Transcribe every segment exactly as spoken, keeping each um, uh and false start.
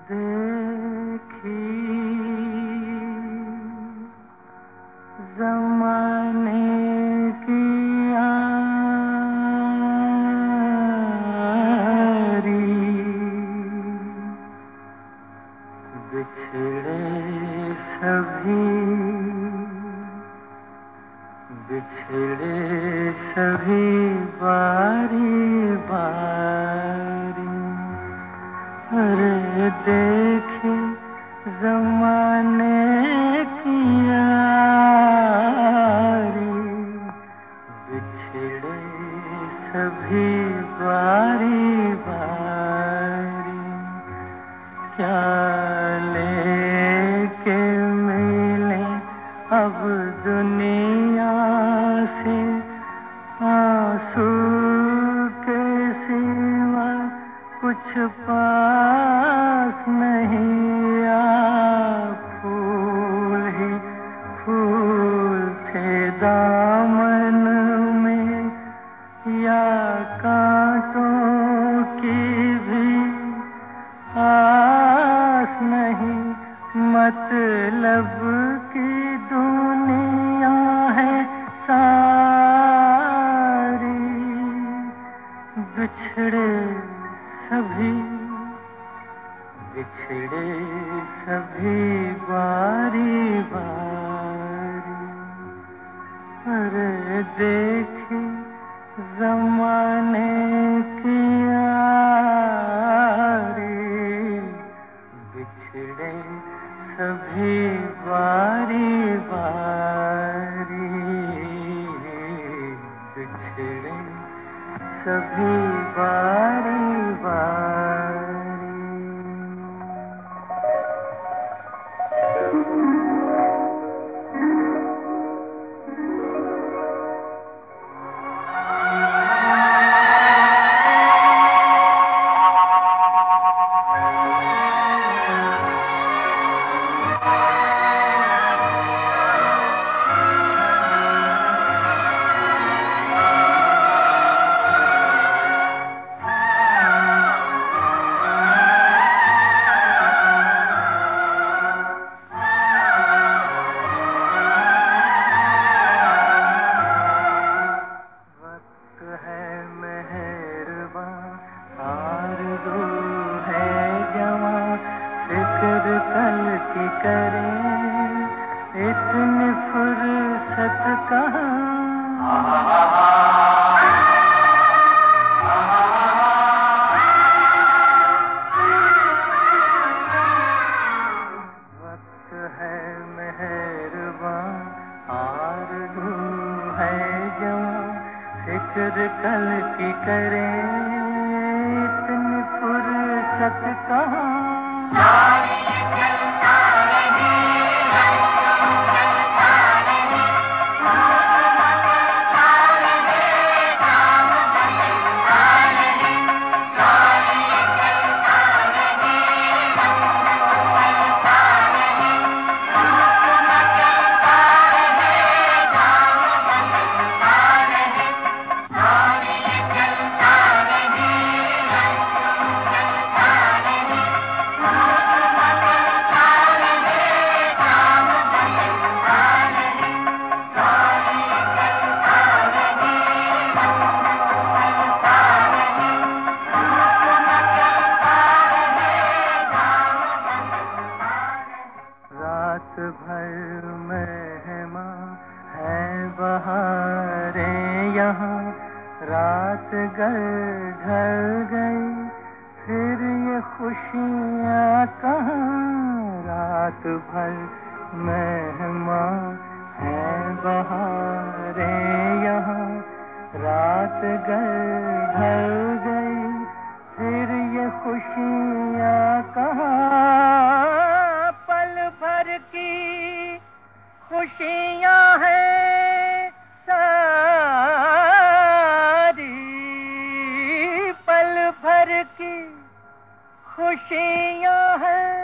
देखी ज़माने की यारी, बिछड़े सभी बिछड़े सभी बारी बारी। अरे देखे ज़माने की यारी, बिछड़े सभी बारी बारी। क्या लेके मिले अब दुनिया से, आंसू के सिवा कुछ पास नहीं। आ फूल ही फूल थे दामन में, या कांटों की भी आस नहीं। मतलब की दुनिया है सारी, बिछड़े सभी बिछड़े सभी बारी बारी। अरे देखे ज़माने की यारी, बिछड़े सभी बारी बारी। बिछड़े सभी बारी बारी। फिक्र कल की करें, इतनी फुर्सत कहाँ। वक्त है मेहरबान, आरज़ू है जवां, फिक्र कल की करें, इतनी फुर्सत कहाँ। रात भर मेहमान है बहारें यहाँ, रात गल ढल गई फिर ये खुशियाँ कहाँ। रात भर मेहमान है बहारें यहाँ, रात गल ढल गई फिर ये खुशियाँ कहाँ। खुशियाँ हैं सारी, पल भर की खुशियाँ हैं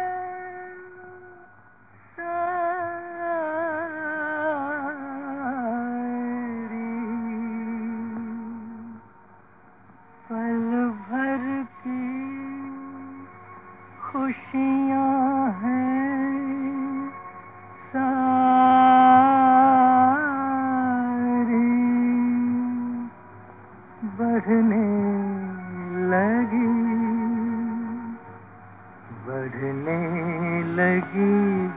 सारी, पल भर की खुशियाँ। लगी, बढ़ने लगी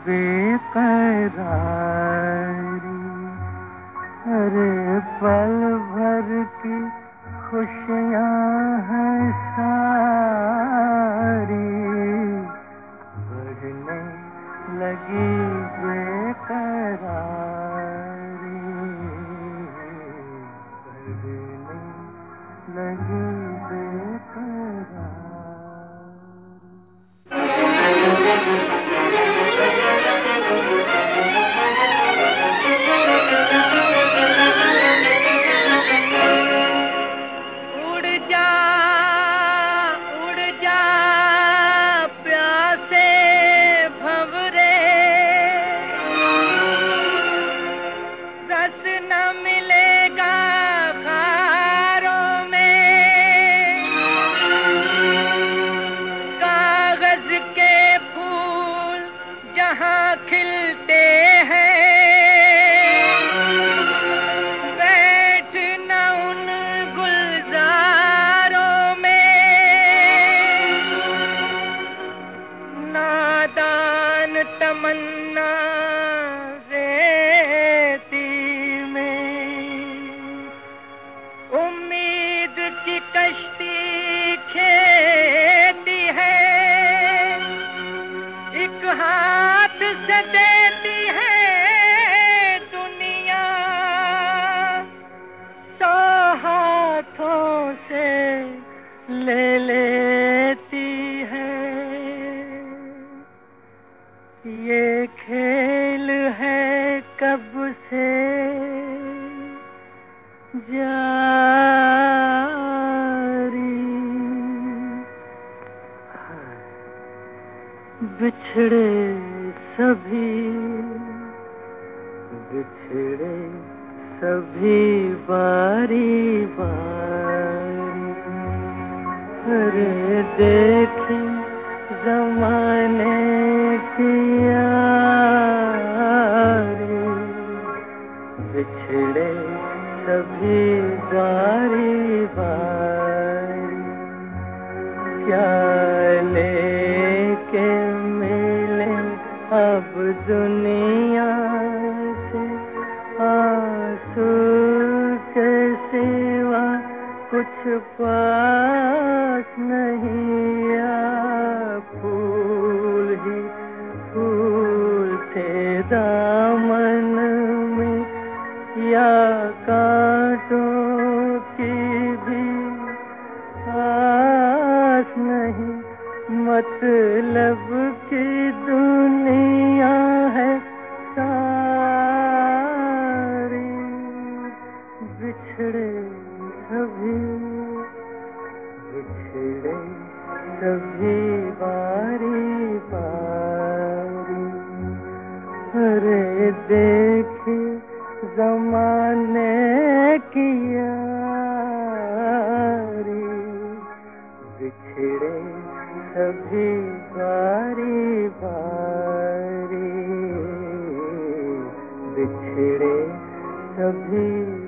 बेकरारी। अरे पल भर की खुशियाँ हैं सारी, बढ़ने लगी बेकरारी, बढ़ने लगी बेकरारी। खिलते हैं बैठ न उन गुलजारों में, नादान तमन्ना रेती में, उम्मीद की कश्ती खेती है, एक हाथ से देती है दुनिया, सौ हाथों से ले लेती है। ये खेल है कब से जारी, बिछड़े सभी बिछड़े सभी बारी बारी। अरे देखी ज़माने की यारी, बिछड़े सभी बारी बारी। क्या लेके मिले अब दुनिया से, आंसू के सिवा कुछ पास नहीं, या फूल ही फूल थे दामन में, या कांटों की भी आस नहीं। मतलब की दुनिया है सारी, बिछड़े सभी बिछड़े सभी बारी बारी। अरे देखी ज़माने की यारी, बिछड़े सभी बारी बारी, बिछड़े सभी